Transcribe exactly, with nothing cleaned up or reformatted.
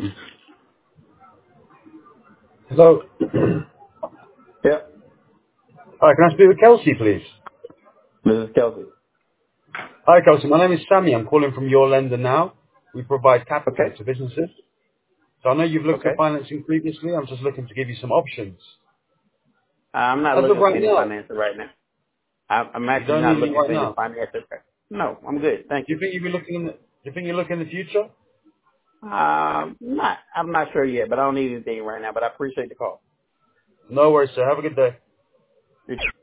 Hello. Yep. Hi, can I speak with Kelsey, please? Missus Kelsey. Hi, Kelsey. My name is Sammy. I'm calling from Your Lender Now. We provide capital Okay. to businesses. So I know you've looked Okay. at financing previously. I'm just looking to give you some options. Uh, I'm not As of looking for right any now, financing right now. I'm, I'm you actually don't not need any looking right for any now. financing. Right. No, I'm good. Thank Do you. you think you'll be looking in the, do you think you'll look in the future? Um, not. I'm not sure yet, but I don't need anything right now. But I appreciate the call. No worries, sir. Have a good day. You too.